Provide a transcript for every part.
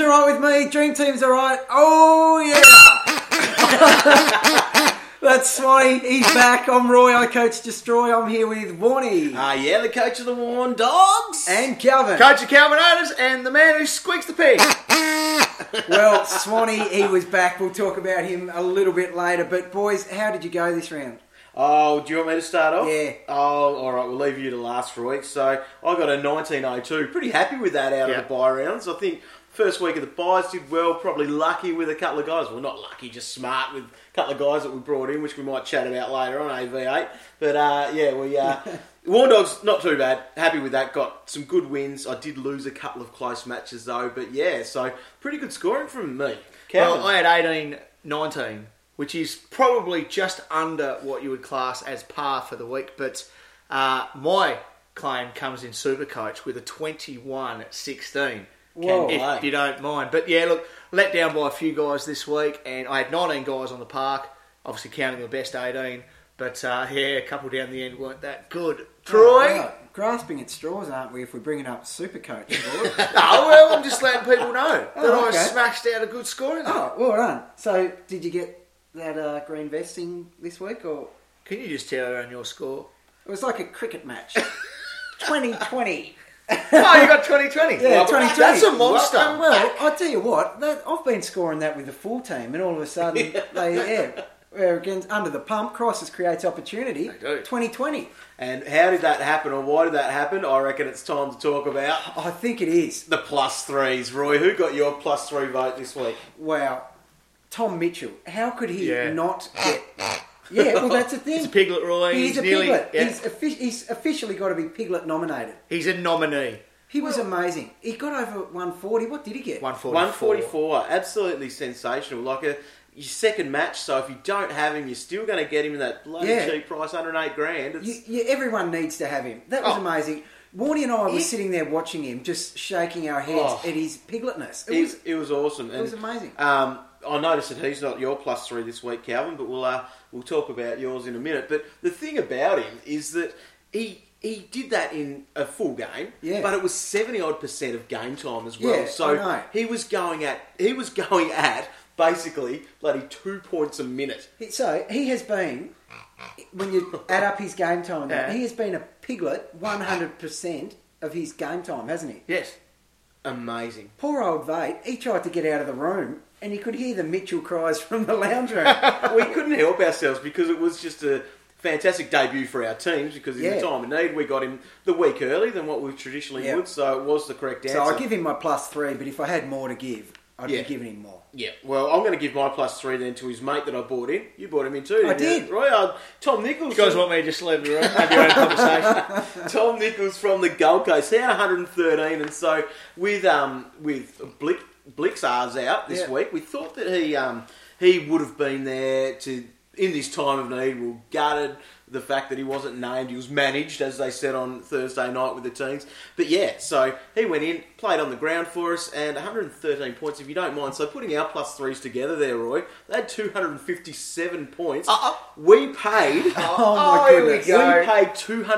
all right with me. Dream Team's all right. Oh, yeah. That's Swanee. He's back. I'm Roy. I coach Destroy. I'm here with Warnie. Yeah, the coach of the Warn Dogs. And Calvin. Coach of Calvin Owners and the man who squeaks the pig. Well, Swanee, he was back. We'll talk about him a little bit later. But, boys, how did you go this round? Oh, do you want me to start off? Yeah. Oh, all right. We'll leave you to last week. So I got a 1902. Pretty happy with that out of the bye rounds. I think first week of the byes did well. Probably lucky with a couple of guys. Well, not lucky, just smart with a couple of guys that we brought in, which we might chat about later on AV8. But Warn Dogs, not too bad. Happy with that. Got some good wins. I did lose a couple of close matches though. But yeah, so pretty good scoring from me. Well, I had 18-19. Which is probably just under what you would class as par for the week. But my claim comes in Supercoach with a 21-16. If you don't mind. But yeah, look, let down by a few guys this week. And I had 19 guys on the park, obviously counting the best 18. But a couple down the end weren't that good. Troy? Grasping at straws, aren't we, if we're bringing up Supercoach? Well, I'm just letting people know that I smashed out a good score in there. Oh, well done. So, did you get that green vesting this week, or can you just tell everyone your score? It was like a cricket match. 2020. Oh, you got 2020. Yeah, 2020. That's a monster. Well, I'll tell you what. I've been scoring that with the full team, and all of a sudden we're against under the pump. Crisis creates opportunity. 2020. And how did that happen, or why did that happen? I reckon it's time to talk about. I think it is the plus threes. Roy, who got your plus 3 vote this week? Wow. Tom Mitchell, how could he not get... Yeah, well, that's the thing. He's a piglet, Roy. He's a piglet. Yeah. He's officially got to be piglet nominated. He's a nominee. He was amazing. He got over 140. What did he get? 144. Absolutely sensational. Like your second match, so if you don't have him, you're still going to get him in that bloody cheap price, 108 grand. Everyone needs to have him. That was amazing. Warnie and I were sitting there watching him, just shaking our heads at his pigletness. It was awesome. It was amazing. I noticed that he's not your plus 3 this week, Calvin, but we'll talk about yours in a minute. But the thing about him is that he did that in a full game, but it was 70% of game time as well. Yeah, so he was going at basically bloody 2 points a minute. So he has been, when you add up his game time, he has been a piglet 100% of his game time, hasn't he? Yes. Amazing. Poor old Vate, he tried to get out of the room and you could hear the Mitchell cries from the lounge room. We couldn't help ourselves because it was just a fantastic debut for our teams because in the time of need we got him the week early than what we traditionally would, so it was the correct answer. So I'll give him my plus 3, but if I had more to give, I'd be giving him more. Yeah, well, I'm going to give my plus 3 then to his mate that I bought in. You bought him in too, I did. Roy, Tom Nichols. You guys want me to just leave the room? Have your own conversation. Tom Nichols from the Gold Coast. He had 113, and so with Blixar's out this week, we thought that he would have been there to in this time of need. We were gutted the fact that he wasn't named. He was managed, as they said on Thursday night with the teams. But yeah, so he went in, played on the ground for us, and 113 points, if you don't mind. So putting our plus 3s together there, Roy, they had 257 points. We paid... my goodness. We paid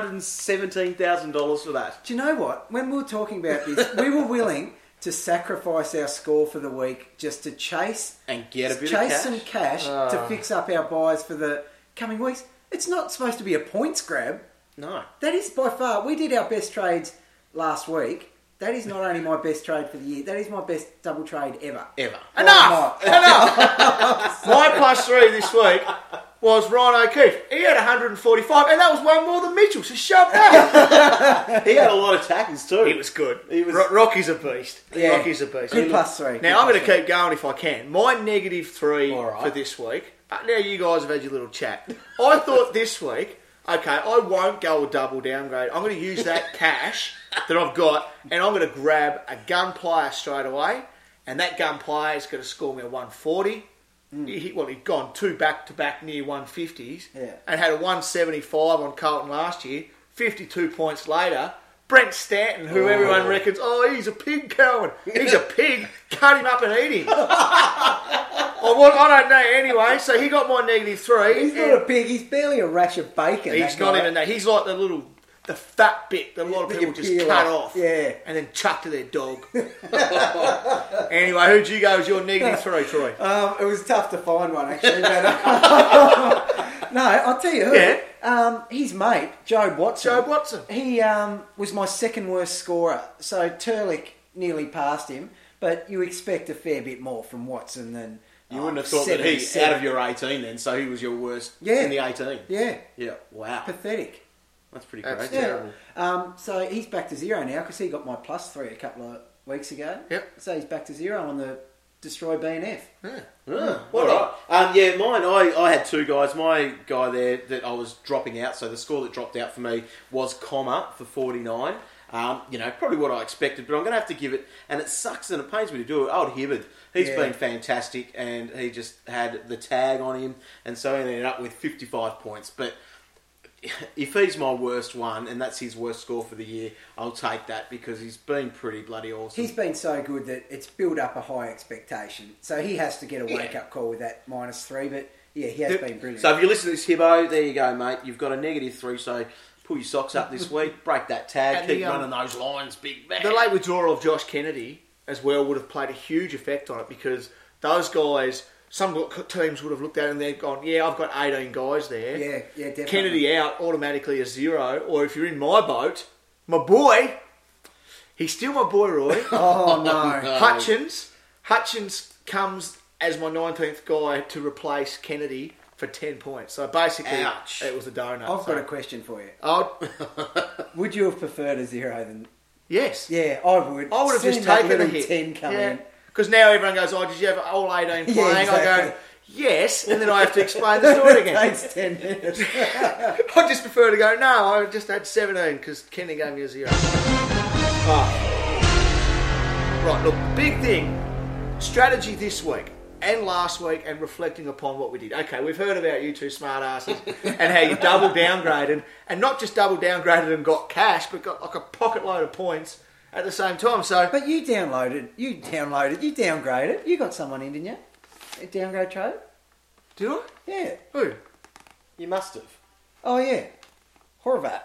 $217,000 for that. Do you know what? When we were talking about this, we were willing to sacrifice our score for the week just to chase... And get a bit of cash. Chase some cash to fix up our buys for the coming weeks. It's not supposed to be a points grab. No. That is by far... We did our best trades last week. That is not only my best trade for the year, that is my best double trade ever. Enough! My plus 3 this week was Ryan O'Keefe. He had 145, and that was one more than Mitchell, so shove that. He had a lot of tackles too. He was good. Rocky's a beast. Yeah. Rocky's a beast. Good plus 3. Now, I'm going to keep going if I can. My negative 3 for this week, now you guys have had your little chat. I thought this week, okay, I won't go a double downgrade. I'm going to use that cash that I've got, and I'm going to grab a gun player straight away, and that gun player is going to score me a 140. He'd gone 2 back-to-back near 150s, and had a 175 on Carlton last year. 52 points later, Brent Stanton, who everyone reckons, he's a pig, Calvin. He's a pig. Cut him up and eat him. I don't know anyway, so he got my negative 3. He's not a pig, he's barely a rash of bacon. He's not even that. He's like the the fat bit that a lot of people just cut off. Yeah. And then chuck to their dog. Anyway, who'd you go as your negative 3, Troy? It was tough to find one, actually. But, no, I'll tell you who. Yeah. His mate, Joe Watson. Joe Watson. He was my second worst scorer. So Turlick nearly passed him. But you expect a fair bit more from Watson than... You wouldn't have thought that he's out of your 18 then, so he was your worst in the 18. Yeah. Yeah, wow. Pathetic. That's pretty crazy. Terrible. So he's back to 0 now because he got my +3 a couple of weeks ago. Yep. So he's back to 0 on the Destroy BNF. Yeah. All right. Mine, I had 2 guys. My guy there that I was dropping out, so the score that dropped out for me was Comma for 49. Probably what I expected, but I'm going to have to give it, and it sucks and it pains me to do it, Old Hibbard. He's been fantastic, and he just had the tag on him, and so he ended up with 55 points. But if he's my worst one, and that's his worst score for the year, I'll take that because he's been pretty bloody awesome. He's been so good that it's built up a high expectation. So he has to get a wake-up call with that -3, but yeah, he has been brilliant. So if you listen to this, Hibbo, there you go, mate. You've got a -3, so... pull your socks up this week, break that tag, and keep running those lines, big man. The late withdrawal of Josh Kennedy as well would have played a huge effect on it because those guys, some teams would have looked at it and they've gone, yeah, I've got 18 guys there. Yeah, definitely. Kennedy out, automatically a 0. Or if you're in my boat, my boy, he's still my boy, Roy. Oh, no. Hutchins comes as my 19th guy to replace Kennedy for 10 points. So basically, it was a donut. I've got a question for you. Would you have preferred a 0 than... Yes. Yeah, I would. I would have just taken a hit. 10 come in. Because now everyone goes, did you have all 18 playing? Yeah, exactly. I go, yes, and then I have to explain the story again. It takes 10 minutes. I just prefer to go, no, I just had 17 because Kenny gave me a 0. Right, look, big thing. Strategy this week and last week and reflecting upon what we did. Okay, we've heard about you two smart asses and how you double downgraded and not just double downgraded and got cash, but got like a pocket load of points at the same time. So, but you downgraded, you downgraded. You got someone in, didn't you? A downgrade trade? Did I? Yeah. Who? You must have. Oh, yeah. Horvat.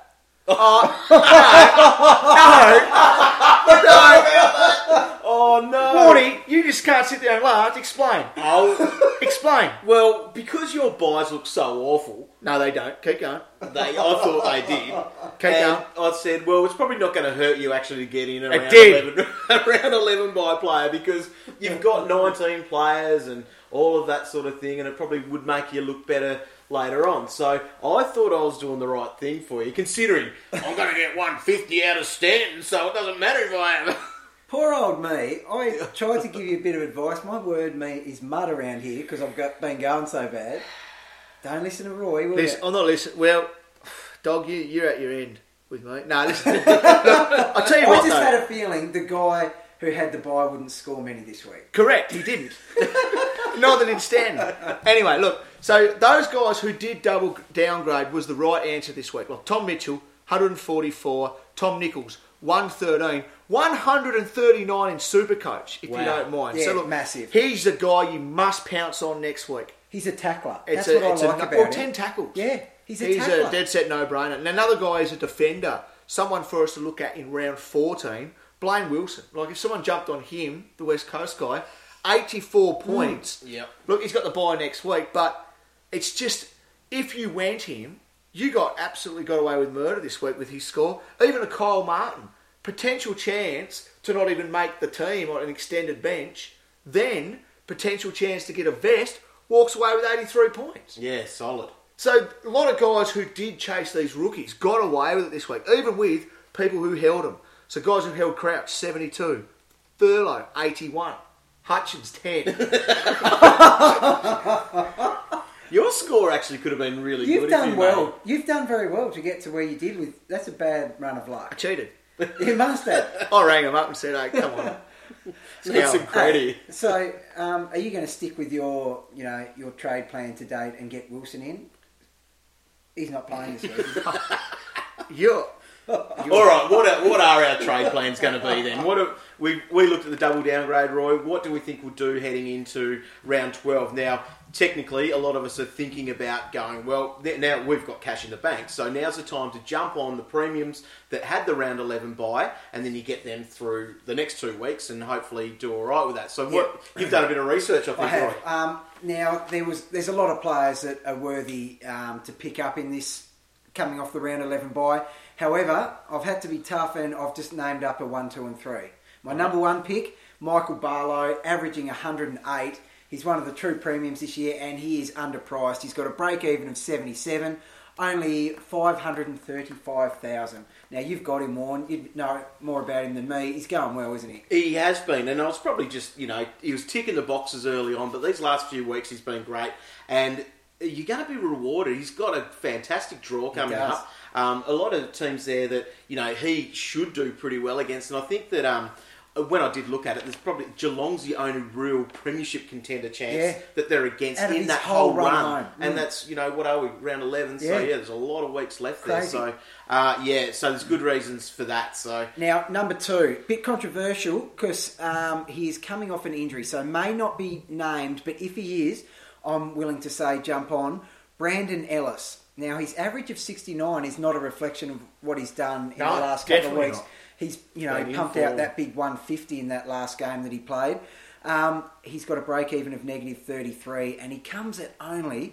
Oh no! Morty, you just can't sit there and laugh. Explain. Explain. Well, because your buys look so awful. No, they don't. Keep going. I thought they did. Keep going. I said, well, it's probably not going to hurt you actually to get in around 11 by player because you've got 19 players and all of that sort of thing, and it probably would make you look better later on. So I thought I was doing the right thing for you, considering I'm going to get 150 out of Stanton, so it doesn't matter if I am. Poor old me. I tried to give you a bit of advice. My word me is mud around here because I've been going so bad. Don't listen to Roy, will you? I'm not listening. Well, dog, you're at your end with me. No, listen. Look, I'll tell you what, I just had a feeling the guy who had the bye wouldn't score many this week. Correct, he didn't. Neither did Stanton. Anyway, look, so those guys who did double downgrade was the right answer this week. Like Tom Mitchell, 144, Tom Nichols, 113, 139 in Supercoach, if you don't mind. Yeah, so look, massive. He's the guy you must pounce on next week. He's a tackler. That's what I like about him. 10 tackles. Yeah, he's a tackler. He's a dead set no-brainer. And another guy is a defender, someone for us to look at in round 14, Blaine Wilson. Like if someone jumped on him, the West Coast guy, 84 points. Yep. Look, he's got the bye next week, but it's just, if you went him, you absolutely got away with murder this week with his score. Even a Kyle Martin, potential chance to not even make the team on an extended bench, then potential chance to get a vest, walks away with 83 points. Yeah, solid. So a lot of guys who did chase these rookies got away with it this week, even with people who held them. So guys who held Crouch, 72. Thurlow, 81. Hutchins, 10. Your score actually could have been really good. You've done well. You've done very well to get to where you did. That's a bad run of luck. I cheated. You must have. I rang him up and said, "Hey, come on." Get some credit. So, are you going to stick with your trade plan to date and get Wilson in? He's not playing this week. You're all right. What are our trade plans going to be then? we looked at the double downgrade, Roy. What do we think we'll do heading into round 12? Now, technically, a lot of us are thinking about going, well, now we've got cash in the bank, so now's the time to jump on the premiums that had the round 11 buy, and then you get them through the next 2 weeks and hopefully do all right with that. So you've done a bit of research, I think, I have. Roy. Now, there's a lot of players that are worthy to pick up in this coming off the round 11 buy. However, I've had to be tough and I've just named up a 1, 2 and 3. My number 1 pick, Michael Barlow, averaging 108. He's one of the true premiums this year and he is underpriced. He's got a break-even of 77, only 535,000. Now, you've got him, Warren. You'd know more about him than me. He's going well, isn't he? He has been, and I was probably just, he was ticking the boxes early on, but these last few weeks he's been great. And you're going to be rewarded. He's got a fantastic draw coming up. A lot of teams there that, he should do pretty well against. And I think that when I did look at it, there's probably Geelong's the only real premiership contender chance that they're against in that whole run. And that's, what are we, round 11? So, there's a lot of weeks left there. So, so there's good reasons for that. So now, number 2, bit controversial because he is coming off an injury, so may not be named, but if he is, I'm willing to say jump on. Brandon Ellis. Now, his average of 69 is not a reflection of what he's done in the last couple of weeks. Not. He's, he pumped out that big 150 in that last game that he played. He's got a break-even of negative 33, and he comes at only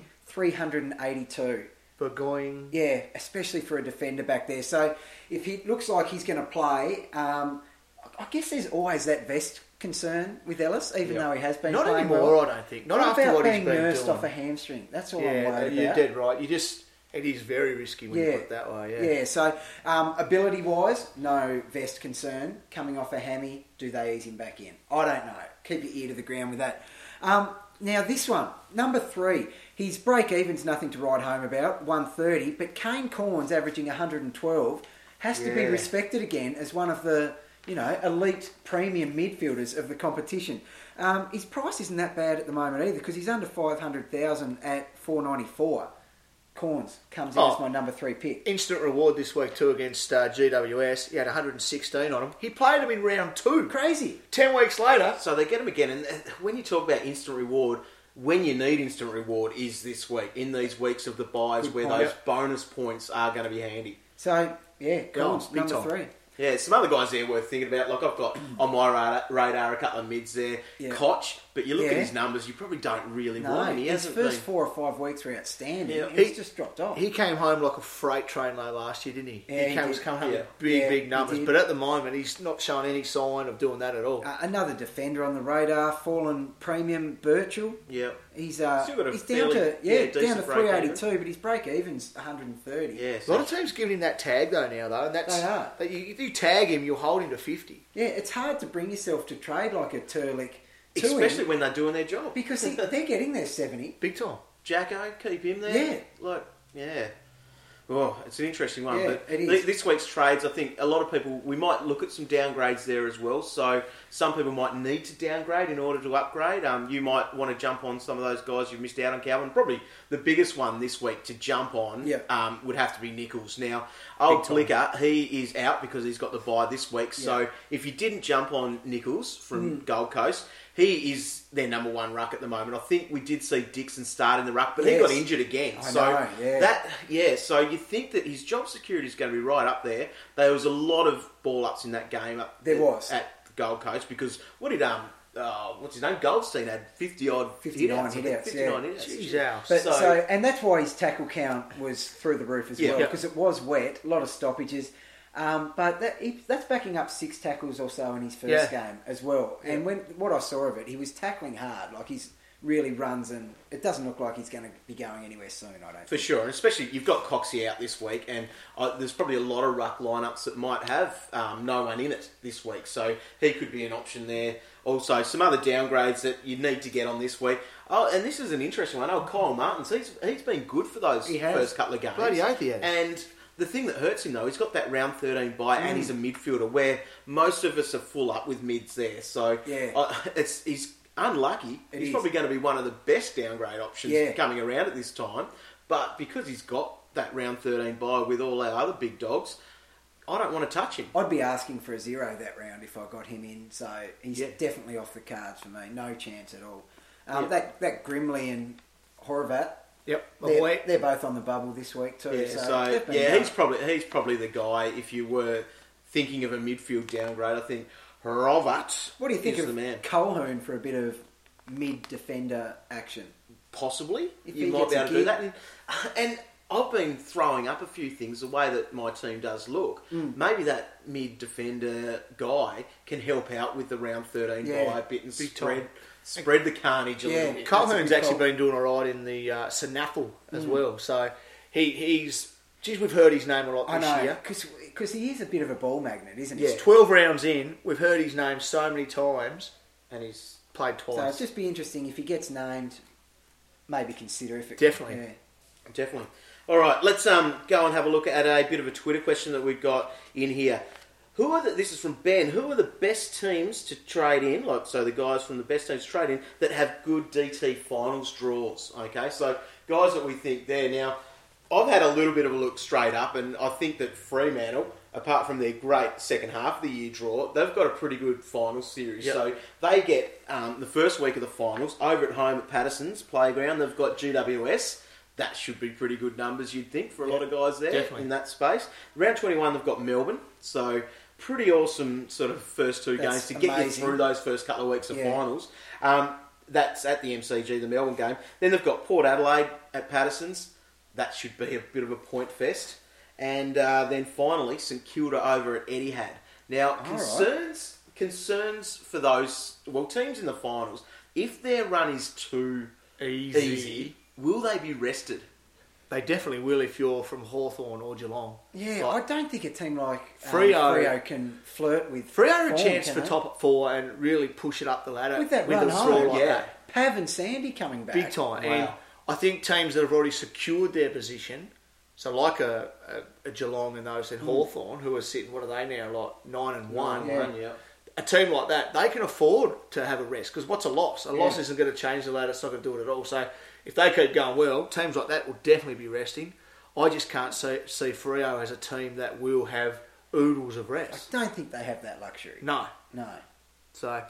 382. Burgoyne. Yeah, especially for a defender back there. So, if he looks like he's going to play, I guess there's always that vest concern with Ellis, even though he has been not playing anymore, well. I don't think. Not after what he's been doing. Nursed off a hamstring. That's all I'm worried about. You're dead right. It is very risky when you put it that way. Yeah. So ability-wise, no vest concern. Coming off a hammy, do they ease him back in? I don't know. Keep your ear to the ground with that. Now this one, number 3. His break-even's nothing to write home about, 130. But Kane Cornes averaging 112 has to be respected again as one of the elite premium midfielders of the competition. His price isn't that bad at the moment either because he's under 500,000 at 494. Corns comes in as my number 3 pick. Instant reward this week too against GWS. He had 116 on him. He played him in round 2. Crazy. 10 weeks later. So they get him again. And when you talk about instant reward, when you need instant reward is this week, in these weeks of the buys where those bonus points are going to be handy. So, Corns, number 3. Yeah, some other guys there worth thinking about. Like I've got on my radar a couple of mids there. Koch, but you look at his numbers, you probably don't really want him. His first 4 or 5 weeks were outstanding. Yeah. He's just dropped off. He came home like a freight train though last year, didn't he? Yeah, he was coming home with big numbers. But at the moment, he's not showing any sign of doing that at all. Another defender on the radar, fallen premium, Birchall. Yeah. He's down to 382, but his break even's 130. Yeah, a lot of teams giving him that tag though now, and that's they are. If you tag him, you'll hold him to 50. Yeah, it's hard to bring yourself to trade like a Turlick, especially when they're doing their job, because they're getting their 70 big time. Jacko, keep him there. Oh, it's an interesting one. But this week's trades, I think a lot of people, we might look at some downgrades there as well. So some people might need to downgrade in order to upgrade. You might want to jump on some of those guys you've missed out on, Calvin. Probably the biggest one this week to jump on would have to be Nichols. Now, old Blicker, he is out because he's got the bye this week. So if you didn't jump on Nichols from Gold Coast, he is their number 1 ruck at the moment. I think we did see Dixon start in the ruck, but he got injured again. So you think that his job security is going to be right up there. There was a lot of ball ups in that game at Gold Coast because what did what's his name? Goldstein had 59 hit-outs. But and that's why his tackle count was through the roof as well because it was wet, a lot of stoppages. But that's backing up 6 tackles or so in his first game as well. Yeah. And what I saw of it, he was tackling hard. Like he's really runs, and it doesn't look like he's going to be going anywhere soon. I don't. For sure, and especially you've got Coxie out this week, and there's probably a lot of ruck lineups that might have no one in it this week, so he could be an option there. Also, some other downgrades that you need to get on this week. Oh, and this is an interesting one. Kyle Martins, he's been good for those first couple of games. Bloody oath he has. And the thing that hurts him, though, he's got that round 13 bye and he's a midfielder where most of us are full up with mids there. So he's unlucky. He's probably going to be one of the best downgrade options coming around at this time. But because he's got that round 13 bye with all our other big dogs, I don't want to touch him. I'd be asking for a 0 that round if I got him in. So he's definitely off the cards for me. No chance at all. That Grimley and Horvat. Yep, they're both on the bubble this week too. Yeah, he's probably the guy if you were thinking of a midfield downgrade. I think Horvat. What do you think is of the man? Colquhoun for a bit of mid defender action? Possibly, if you might be able to do that. And I've been throwing up a few things the way that my team does look. Maybe that mid defender guy can help out with the round 13 by a bit and spread the carnage a little bit. Colquhoun's actually been doing all right in the Snaffle as well. So he's... Geez, we've heard his name a lot this year. Because he is a bit of a ball magnet, isn't he? Yeah. 12 rounds in, we've heard his name so many times, and he's played twice. So it'd just be interesting if he gets named, maybe consider if it... Definitely. Yeah. Definitely. All right, let's go and have a look at a bit of a Twitter question that we've got in here. This is from Ben. Who are the best teams to trade in? So the guys from the best teams to trade in that have good DT finals draws. Okay, so guys that we think there. Now, I've had a little bit of a look straight up, and I think that Fremantle, apart from their great second half of the year draw, they've got a pretty good finals series. Yep. So they get the first week of the finals over at home at Patterson's Playground. They've got GWS. That should be pretty good numbers, you'd think, for a lot of guys there in that space. Round 21, they've got Melbourne. So pretty awesome sort of first two games to get you through those first couple of weeks of finals. That's at the MCG, the Melbourne game. Then they've got Port Adelaide at Patterson's. That should be a bit of a point fest. And then finally, St Kilda over at Etihad. Now, concerns for those, teams in the finals, if their run is too easy, will they be rested? They definitely will if you're from Hawthorn or Geelong. Yeah, I don't think a team like Freo can flirt with Freo a chance for top 4 and really push it up the ladder with that run home. Like that. Pav and Sandy coming back. Big time. Wow. And I think teams that have already secured their position, so like a Geelong and those in Hawthorn, who are sitting, what are they now, like 9-1. Yeah. A team like that, they can afford to have a rest, because what's a loss? A loss isn't going to change the ladder, it's not going to do it at all. So if they keep going well, teams like that will definitely be resting. I just can't see Freo as a team that will have oodles of rest. I don't think they have that luxury. No. So,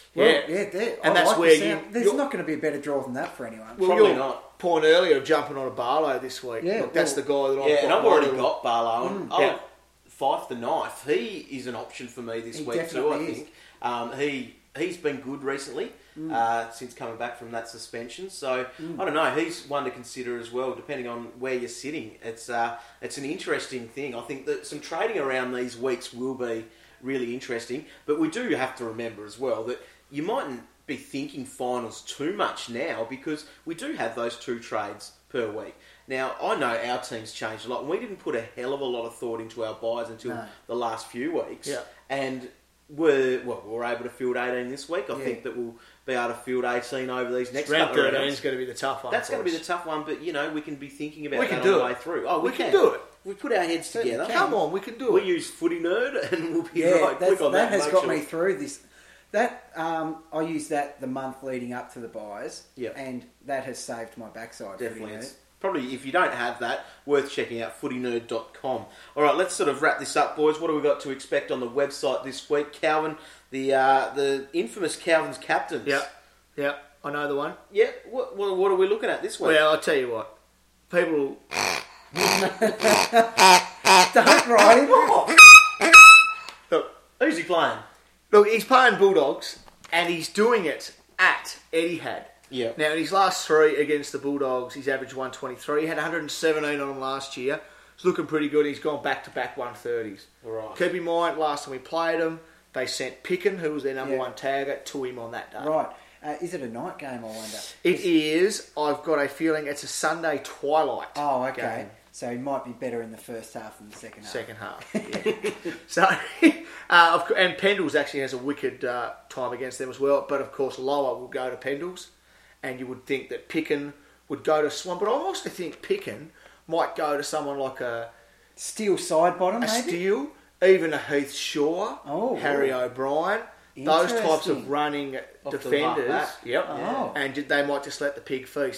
and that's where there's not going to be a better draw than that for anyone. Well, probably not. Point earlier of jumping on a Barlow this week. Yeah, look, that's the guy that and I've already got Barlow. Fife the Knife. He is an option for me this week too, I think. He's been good recently since coming back from that suspension. So, I don't know. He's one to consider as well, depending on where you're sitting. It's an interesting thing. I think that some trading around these weeks will be really interesting. But we do have to remember as well that you mightn't be thinking finals too much now, because we do have those 2 trades per week. Now, I know our team's changed a lot, and we didn't put a hell of a lot of thought into our buys until the last few weeks. Yeah. And we're able to field 18 this week. I think that we'll be able to field 18 over these next couple of rounds. Round 13 is going to be the tough one. That's going to be the tough one, but, we can be thinking about that on the way through. Oh, we can do it. We put our heads together. Come on, we can do it. We use Footy Nerd, and we'll be right quick on that. That has got me through this. That I used that the month leading up to the buys, and that has saved my backside. Definitely. It's probably, if you don't have that, worth checking out footynerd.com. All right, let's sort of wrap this up, boys. What do we got to expect on the website this week? Calvin, the infamous Calvin's Captains. Yeah, I know the one. Yeah, what are we looking at this week? Well, I'll tell you what. People... Don't write him off. Look, who's he playing? Look, he's playing Bulldogs, and he's doing it at Etihad. Yeah. Now, in his last 3 against the Bulldogs, he's averaged 123. He had 117 on him last year. He's looking pretty good. He's gone back-to-back 130s. Right. Keep in mind, last time we played him, they sent Picken, who was their number 1 tagger, to him on that day. Right. Is it a night game, I wonder? It is. I've got a feeling it's a Sunday twilight. Oh, okay. Game. So he might be better in the first half than the second half. Second half, yeah. So, and Pendles actually has a wicked time against them as well. But of course, Lower will go to Pendles, and you would think that Picken would go to Swan. But I also think Picken might go to someone like a Steel side bottom, maybe? Steel, even a Heath Shaw, Harry O'Brien. Those types of running defenders. Yep. And they might just let the pig feast.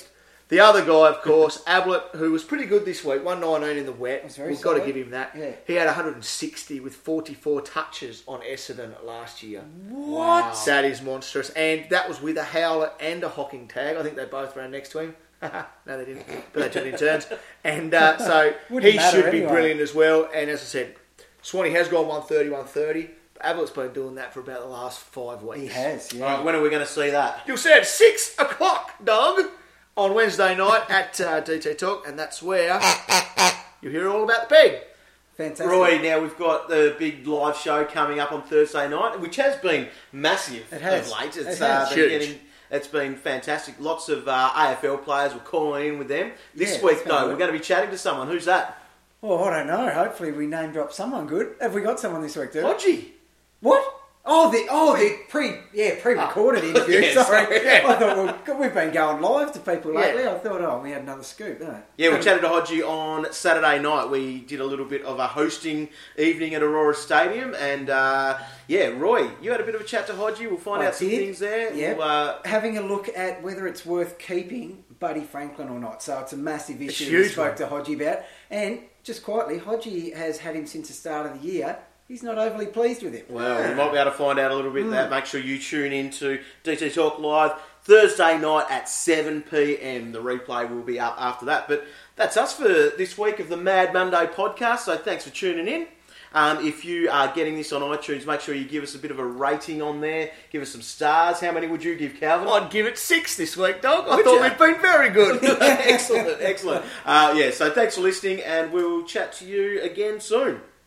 The other guy, of course, Ablett, who was pretty good this week, 119 in the wet. We've got to give him that. Yeah. He had 160 with 44 touches on Essendon last year. What? Wow. That is monstrous. And that was with a howler and a hocking tag. I think they both ran next to him. No, they didn't. But they took in turns. And so he should be brilliant as well. And as I said, Swanee has gone 130, 130. Ablett's been doing that for about the last 5 weeks. He has, yeah. All right, when are we going to see that? You'll see it at 6 o'clock, dog, on Wednesday night at DT Talk, and that's where you'll hear all about the peg. Fantastic. Roy, now we've got the big live show coming up on Thursday night, which has been massive It has. of late. Huge. It's been fantastic. Lots of AFL players were calling in with them. This Yeah, week, it's though, been we're going to be chatting to someone. Who's that? Oh, I don't know. Hopefully we name drop someone good. Have we got someone this week, dude? Hodgie. What? The pre-recorded interview. Yeah, sorry. yeah. I thought we've been going live to people lately. I thought, we had another scoop, didn't I? Yeah, we chatted to Hodgie on Saturday night. We did a little bit of a hosting evening at Aurora Stadium. And, Roy, you had a bit of a chat to Hodgie. We'll find out some things there. Yeah. We'll, having a look at whether it's worth keeping Buddy Franklin or not. So it's a massive issue huge we spoke to Hodgie about. And just quietly, Hodgie has had him since the start of the year. He's not overly pleased with him. Well, we might be able to find out a little bit of that. Make sure you tune in to DT Talk Live Thursday night at 7 p.m. The replay will be up after that. But that's us for this week of the Mad Monday podcast. So thanks for tuning in. If you are getting this on iTunes, make sure you give us a bit of a rating on there. Give us some stars. How many would you give, Calvin? I'd give it 6 this week, dog. I thought we'd been very good. Excellent. So thanks for listening, and we'll chat to you again soon.